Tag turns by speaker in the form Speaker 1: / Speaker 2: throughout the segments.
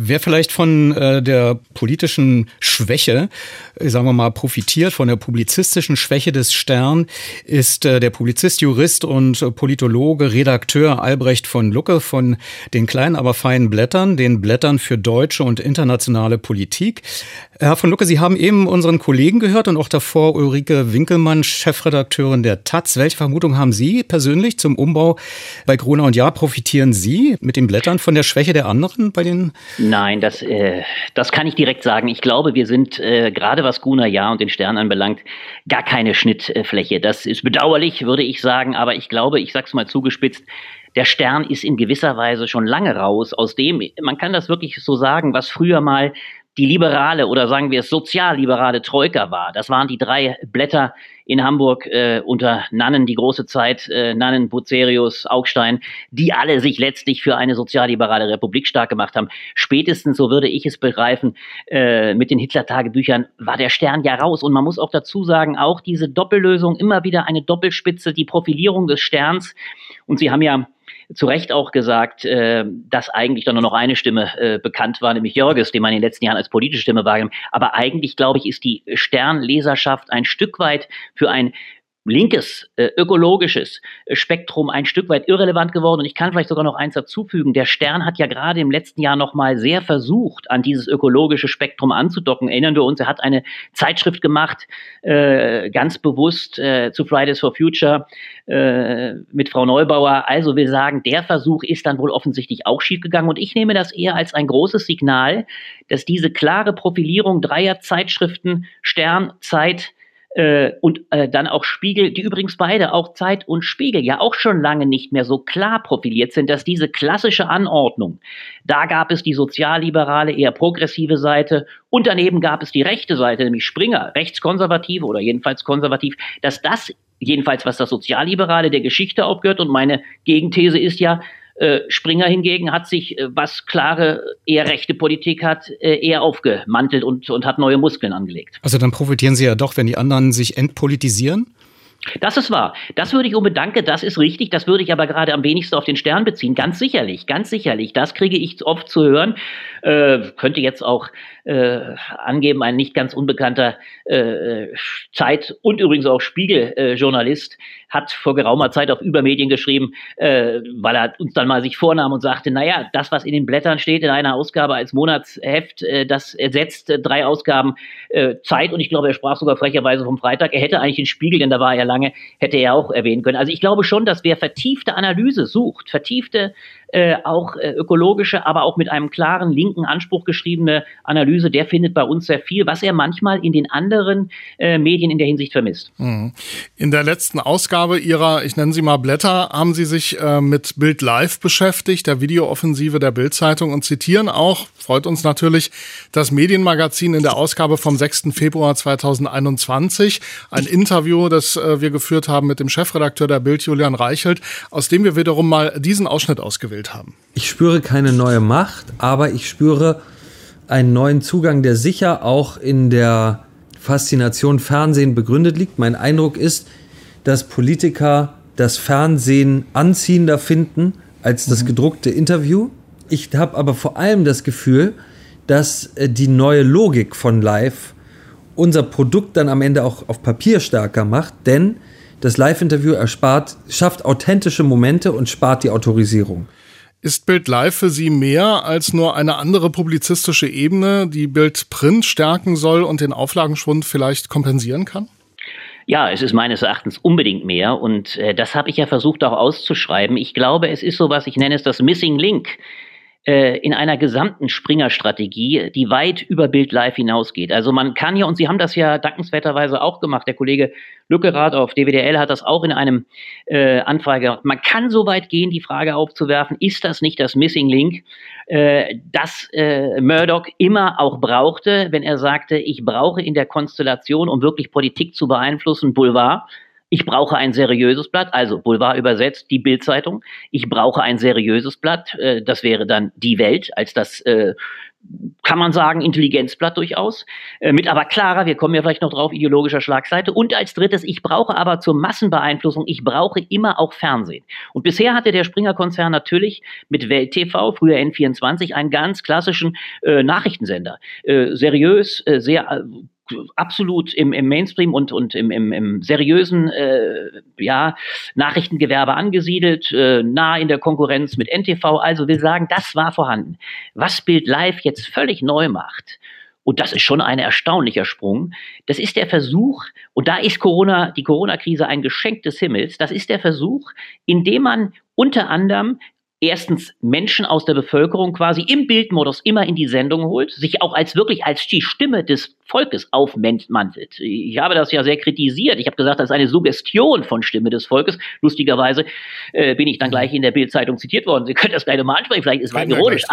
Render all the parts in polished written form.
Speaker 1: Wer vielleicht von der politischen Schwäche, sagen wir mal, profitiert, von der publizistischen Schwäche des Stern, ist der Publizist, Jurist und Politologe, Redakteur Albrecht von Lucke von den kleinen, aber feinen Blättern, den Blättern für deutsche und internationale Politik. Herr von Lucke, Sie haben eben unseren Kollegen gehört und auch davor Ulrike Winkelmann, Chefredakteurin der Taz. Welche Vermutung haben Sie persönlich zum Umbau bei Gruner und Jahr? Profitieren Sie mit den Blättern von der Schwäche der anderen bei den?
Speaker 2: Nein, das kann ich direkt sagen. Ich glaube, wir sind gerade was Gruner Jahr und den Stern anbelangt, gar keine Schnittfläche. Das ist bedauerlich, würde ich sagen, aber ich glaube, ich sag's mal zugespitzt, der Stern ist in gewisser Weise schon lange raus aus dem, man kann das wirklich so sagen, was früher mal die liberale oder sagen wir es sozialliberale Troika war. Das waren die 3 Blätter in Hamburg unter Nannen, die große Zeit, Nannen, Bucerius, Augstein, die alle sich letztlich für eine sozialliberale Republik stark gemacht haben. Spätestens, so würde ich es begreifen, mit den Hitler-Tagebüchern war der Stern ja raus. Und man muss auch dazu sagen, auch diese Doppellösung, immer wieder eine Doppelspitze, die Profilierung des Sterns. Und Sie haben ja zu Recht auch gesagt, dass eigentlich dann nur noch eine Stimme bekannt war, nämlich Jörges, den man in den letzten Jahren als politische Stimme wahrgenommen. Aber eigentlich, glaube ich, ist die Sternleserschaft ein Stück weit für ein linkes, ökologisches Spektrum ein Stück weit irrelevant geworden. Und ich kann vielleicht sogar noch eins dazufügen. Der Stern hat ja gerade im letzten Jahr noch mal sehr versucht, an dieses ökologische Spektrum anzudocken. Erinnern wir uns, er hat eine Zeitschrift gemacht, ganz bewusst zu Fridays for Future mit Frau Neubauer. Also wir sagen, der Versuch ist dann wohl offensichtlich auch schiefgegangen. Und ich nehme das eher als ein großes Signal, dass diese klare Profilierung 3 Zeitschriften, Stern, Zeit, und dann auch Spiegel, die übrigens beide, auch Zeit und Spiegel, ja auch schon lange nicht mehr so klar profiliert sind, dass diese klassische Anordnung, da gab es die sozialliberale, eher progressive Seite und daneben gab es die rechte Seite, nämlich Springer, rechtskonservative oder jedenfalls konservativ, dass das jedenfalls, was das Sozialliberale der Geschichte aufgehört, und meine Gegenthese ist ja, Springer hingegen hat sich, was klare, eher rechte Politik hat, eher aufgemantelt und hat neue Muskeln angelegt.
Speaker 1: Also dann profitieren Sie ja doch, wenn die anderen sich entpolitisieren?
Speaker 2: Das ist wahr. Das würde ich danke, das ist richtig. Das würde ich aber gerade am wenigsten auf den Stern beziehen. Ganz sicherlich, ganz sicherlich. Das kriege ich oft zu hören. Könnte jetzt auch angeben, ein nicht ganz unbekannter Zeit- und übrigens auch Spiegel-Journalist hat vor geraumer Zeit auf Übermedien geschrieben, weil er uns dann mal sich vornahm und sagte, naja, das, was in den Blättern steht in einer Ausgabe als Monatsheft, das ersetzt 3 Ausgaben Zeit. Und ich glaube, er sprach sogar frecherweise vom Freitag. Er hätte eigentlich den Spiegel, denn da war er ja lange, hätte er auch erwähnen können. Also ich glaube schon, dass wer vertiefte Analyse sucht, vertiefte auch ökologische, aber auch mit einem klaren linken Anspruch geschriebene Analyse, der findet bei uns sehr viel, was er manchmal in den anderen Medien in der Hinsicht vermisst.
Speaker 3: In der letzten Ausgabe Ihrer, ich nenne sie mal Blätter, haben Sie sich mit Bild Live beschäftigt, der Videooffensive der Bild-Zeitung, und zitieren auch, freut uns natürlich, das Medienmagazin in der Ausgabe vom 6. Februar 2021, ein Interview, das wir geführt haben mit dem Chefredakteur der Bild, Julian Reichelt, aus dem wir wiederum mal diesen Ausschnitt ausgewählt haben.
Speaker 4: Ich spüre keine neue Macht, aber ich spüre einen neuen Zugang, der sicher auch in der Faszination Fernsehen begründet liegt. Mein Eindruck ist, dass Politiker das Fernsehen anziehender finden als das gedruckte Interview. Ich habe aber vor allem das Gefühl, dass die neue Logik von Live unser Produkt dann am Ende auch auf Papier stärker macht, denn das Live-Interview schafft authentische Momente und spart die Autorisierung.
Speaker 3: Ist Bild Live für Sie mehr als nur eine andere publizistische Ebene, die Bild Print stärken soll und den Auflagenschwund vielleicht kompensieren kann?
Speaker 2: Ja, es ist meines Erachtens unbedingt mehr, und das habe ich ja versucht auch auszuschreiben. Ich glaube, es ist sowas, ich nenne es das Missing Link in einer gesamten Springer-Strategie, die weit über Bild Live hinausgeht. Also man kann ja, und Sie haben das ja dankenswerterweise auch gemacht, der Kollege Lückerath auf DWDL hat das auch in einem Anfrage gemacht. Man kann so weit gehen, die Frage aufzuwerfen, ist das nicht das Missing Link, das Murdoch immer auch brauchte, wenn er sagte, ich brauche in der Konstellation, um wirklich Politik zu beeinflussen, Boulevard. Ich brauche ein seriöses Blatt, also Boulevard übersetzt, die Bild-Zeitung. Ich brauche ein seriöses Blatt, das wäre dann die Welt, als das, kann man sagen, Intelligenzblatt durchaus, mit aber klarer, wir kommen ja vielleicht noch drauf, ideologischer Schlagseite. Und als drittes, ich brauche aber zur Massenbeeinflussung, ich brauche immer auch Fernsehen. Und bisher hatte der Springer-Konzern natürlich mit Welt TV, früher N24, einen ganz klassischen Nachrichtensender. Seriös, sehr absolut im Mainstream und im seriösen Nachrichtengewerbe angesiedelt, nah in der Konkurrenz mit NTV. Also will sagen, das war vorhanden. Was Bild Live jetzt völlig neu macht, und das ist schon ein erstaunlicher Sprung, das ist der Versuch, und da ist die Corona-Krise ein Geschenk des Himmels, das ist der Versuch, indem man unter anderem erstens Menschen aus der Bevölkerung quasi im Bildmodus immer in die Sendung holt, sich auch als die Stimme des Volkes aufmantelt. Ich habe das ja sehr kritisiert. Ich habe gesagt, das ist eine Suggestion von Stimme des Volkes. Lustigerweise bin ich dann gleich in der Bild-Zeitung zitiert worden. Sie können das gleich mal ansprechen, vielleicht ist es ironisch.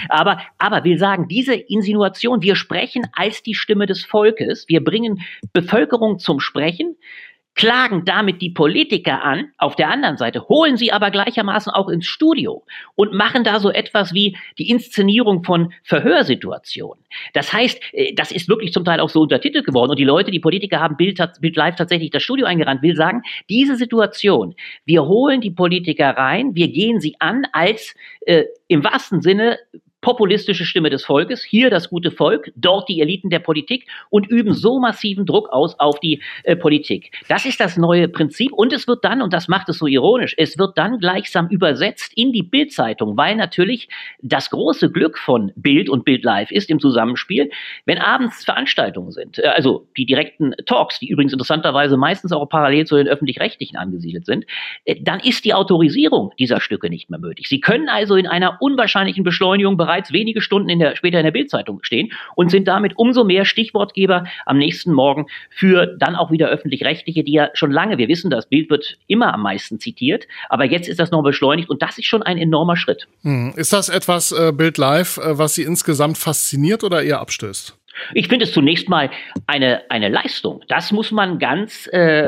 Speaker 2: Aber will sagen, diese Insinuation, wir sprechen als die Stimme des Volkes, wir bringen Bevölkerung zum Sprechen, klagen damit die Politiker an, auf der anderen Seite, holen sie aber gleichermaßen auch ins Studio und machen da so etwas wie die Inszenierung von Verhörsituationen. Das heißt, das ist wirklich zum Teil auch so untertitelt geworden und die Politiker haben Bild Live tatsächlich das Studio eingerannt, will sagen, diese Situation, wir holen die Politiker rein, wir gehen sie an als im wahrsten Sinne populistische Stimme des Volkes, hier das gute Volk, dort die Eliten der Politik und üben so massiven Druck aus auf die Politik. Das ist das neue Prinzip und es wird dann, und das macht es so ironisch, es wird dann gleichsam übersetzt in die Bild-Zeitung, weil natürlich das große Glück von Bild und Bild Live ist im Zusammenspiel, wenn abends Veranstaltungen sind, also die direkten Talks, die übrigens interessanterweise meistens auch parallel zu den Öffentlich-Rechtlichen angesiedelt sind, dann ist die Autorisierung dieser Stücke nicht mehr möglich. Sie können also in einer unwahrscheinlichen Beschleunigung bereits wenige Stunden später in der Bild-Zeitung stehen und sind damit umso mehr Stichwortgeber am nächsten Morgen für dann auch wieder Öffentlich-Rechtliche, die ja schon lange, wir wissen, das Bild wird immer am meisten zitiert, aber jetzt ist das noch beschleunigt und das ist schon ein enormer Schritt.
Speaker 3: Ist das etwas, Bild Live, was Sie insgesamt fasziniert oder eher abstößt?
Speaker 2: Ich finde es zunächst mal eine Leistung. Das muss man ganz,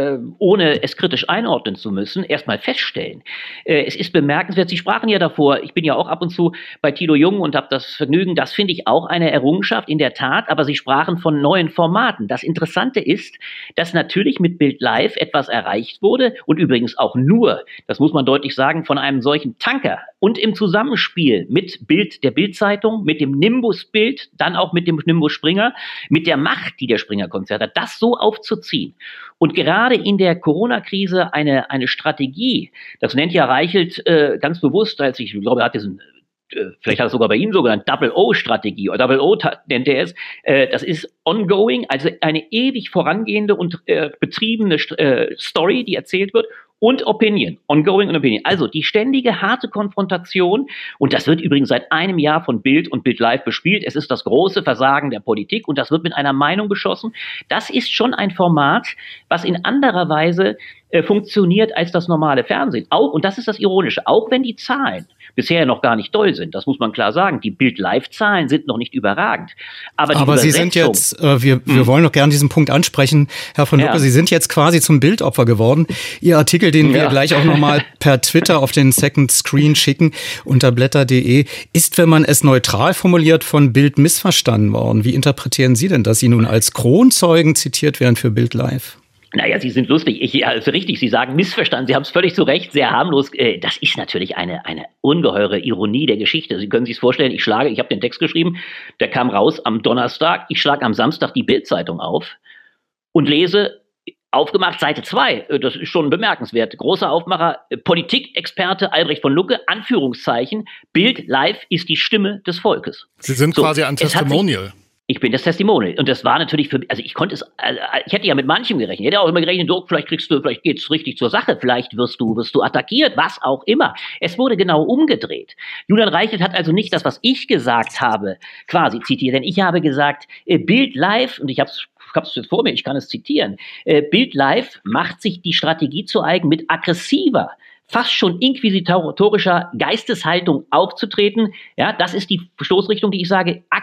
Speaker 2: ohne es kritisch einordnen zu müssen, erstmal feststellen. Es ist bemerkenswert, Sie sprachen ja davor, ich bin ja auch ab und zu bei Thilo Jung und habe das Vergnügen, das finde ich auch eine Errungenschaft, in der Tat, aber Sie sprachen von neuen Formaten. Das Interessante ist, dass natürlich mit Bild Live etwas erreicht wurde und übrigens auch nur, das muss man deutlich sagen, von einem solchen Tanker und im Zusammenspiel mit der Bild-Zeitung, mit dem Nimbus-Bild, dann auch mit dem Nimbus Springer, mit der Macht, die der Springer-Konzern hat, das so aufzuziehen. Und gerade in der Corona-Krise eine Strategie, das nennt ja Reichelt ganz bewusst, ich glaube, er hat diesen vielleicht hat es sogar bei Ihnen sogar eine Double-O-Strategie, oder Double-O nennt er es, das ist ongoing, also eine ewig vorangehende und betriebene Story, die erzählt wird, und Opinion, ongoing und Opinion. Also die ständige harte Konfrontation, und das wird übrigens seit einem Jahr von Bild und Bild Live bespielt, es ist das große Versagen der Politik und das wird mit einer Meinung geschossen. Das ist schon ein Format, was in anderer Weise funktioniert als das normale Fernsehen. Auch, und das ist das Ironische, auch wenn die Zahlen bisher noch gar nicht doll sind, das muss man klar sagen, die Bild-Live-Zahlen sind noch nicht überragend. Aber
Speaker 1: Sie sind jetzt, wir wollen noch gerne diesen Punkt ansprechen, Herr von Lucke, Sie sind jetzt quasi zum Bildopfer geworden. Ihr Artikel, den wir gleich auch nochmal per Twitter auf den Second Screen schicken, unter blätter.de, ist, wenn man es neutral formuliert, von Bild missverstanden worden. Wie interpretieren Sie denn, dass Sie nun als Kronzeugen zitiert werden für Bild Live?
Speaker 2: Naja, Sie sind lustig. Also richtig, Sie sagen missverstanden. Sie haben es völlig zu Recht, sehr harmlos. Das ist natürlich eine ungeheure Ironie der Geschichte. Sie können sich es vorstellen, ich habe den Text geschrieben, der kam raus am Donnerstag. Ich schlage am Samstag die Bild-Zeitung auf und lese, aufgemacht, Seite 2. Das ist schon bemerkenswert. Großer Aufmacher, Politikexperte Albrecht von Lucke, Anführungszeichen, Bild Live ist die Stimme des Volkes.
Speaker 3: Sie sind quasi ein Testimonial.
Speaker 2: Ich bin das Testimonial. Und das war natürlich ich hätte ja mit manchem gerechnet. Ich hätte auch immer gerechnet, vielleicht geht's richtig zur Sache, vielleicht wirst du attackiert, was auch immer. Es wurde genau umgedreht. Julian Reichelt hat also nicht das, was ich gesagt habe, quasi zitiert, denn ich habe gesagt, Bild Live, und ich hab's jetzt vor mir, ich kann es zitieren, Bild Live macht sich die Strategie zu eigen, mit aggressiver, fast schon inquisitorischer Geisteshaltung aufzutreten. Ja, das ist die Stoßrichtung, die ich sage,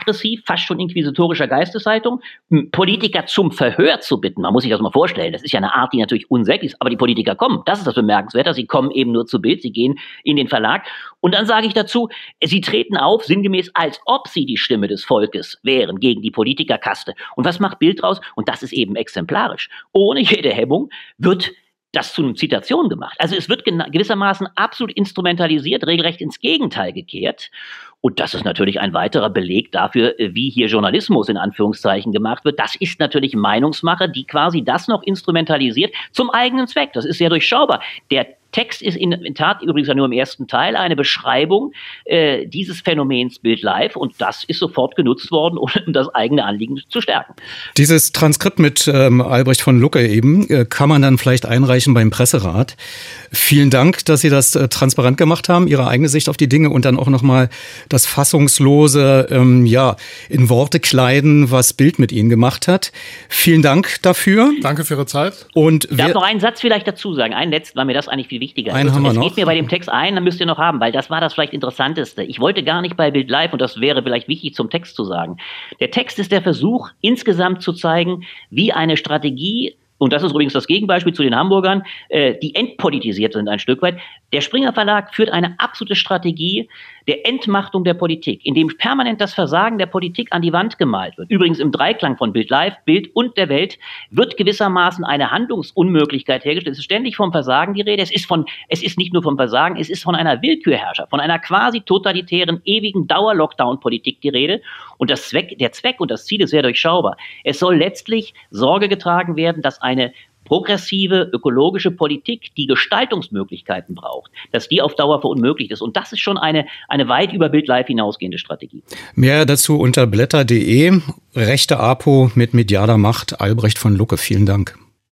Speaker 2: aggressiv, fast schon inquisitorischer Geisteshaltung, Politiker zum Verhör zu bitten. Man muss sich das mal vorstellen. Das ist ja eine Art, die natürlich unsäglich ist, aber die Politiker kommen. Das ist das Bemerkenswerte. Sie kommen eben nur zu Bild, sie gehen in den Verlag. Und dann sage ich dazu, sie treten auf, sinngemäß, als ob sie die Stimme des Volkes wären gegen die Politikerkaste. Und was macht Bild draus? Und das ist eben exemplarisch. Ohne jede Hemmung wird das zu einer Zitation gemacht. Also es wird gewissermaßen absolut instrumentalisiert, regelrecht ins Gegenteil gekehrt. Und das ist natürlich ein weiterer Beleg dafür, wie hier Journalismus in Anführungszeichen gemacht wird. Das ist natürlich Meinungsmache, die quasi das noch instrumentalisiert zum eigenen Zweck. Das ist sehr durchschaubar. Der Text ist in Tat übrigens ja nur im ersten Teil eine Beschreibung dieses Phänomens Bild Live und das ist sofort genutzt worden, um das eigene Anliegen zu stärken.
Speaker 1: Dieses Transkript mit Albrecht von Lucke eben kann man dann vielleicht einreichen beim Presserat. Vielen Dank, dass Sie das transparent gemacht haben, Ihre eigene Sicht auf die Dinge und dann auch nochmal das fassungslose in Worte kleiden, was Bild mit Ihnen gemacht hat. Vielen Dank dafür.
Speaker 3: Danke für Ihre Zeit.
Speaker 2: Und ich darf noch einen Satz vielleicht dazu sagen, einen letzten, weil mir das eigentlich viel wichtiger ist. Es geht mir bei dem Text ein, dann müsst ihr noch haben, weil das war das vielleicht Interessanteste. Ich wollte gar nicht bei Bild Live, und das wäre vielleicht wichtig zum Text zu sagen. Der Text ist der Versuch, insgesamt zu zeigen, wie eine Strategie, und das ist übrigens das Gegenbeispiel zu den Hamburgern, die entpolitisiert sind ein Stück weit. Der Springer Verlag führt eine absolute Strategie der Entmachtung der Politik, in dem permanent das Versagen der Politik an die Wand gemalt wird. Übrigens im Dreiklang von Bild Live, Bild und der Welt wird gewissermaßen eine Handlungsunmöglichkeit hergestellt. Es ist ständig vom Versagen die Rede. Es ist nicht nur vom Versagen, es ist von einer Willkürherrschaft, von einer quasi totalitären, ewigen Dauer-Lockdown-Politik die Rede. Und der Zweck und das Ziel ist sehr durchschaubar. Es soll letztlich Sorge getragen werden, dass eine progressive ökologische Politik, die Gestaltungsmöglichkeiten braucht, dass die auf Dauer verunmöglicht ist. Und das ist schon eine weit über Bild Live hinausgehende Strategie.
Speaker 1: Mehr dazu unter blätter.de. Rechte Apo mit medialer Macht. Albrecht von Lucke. Vielen Dank.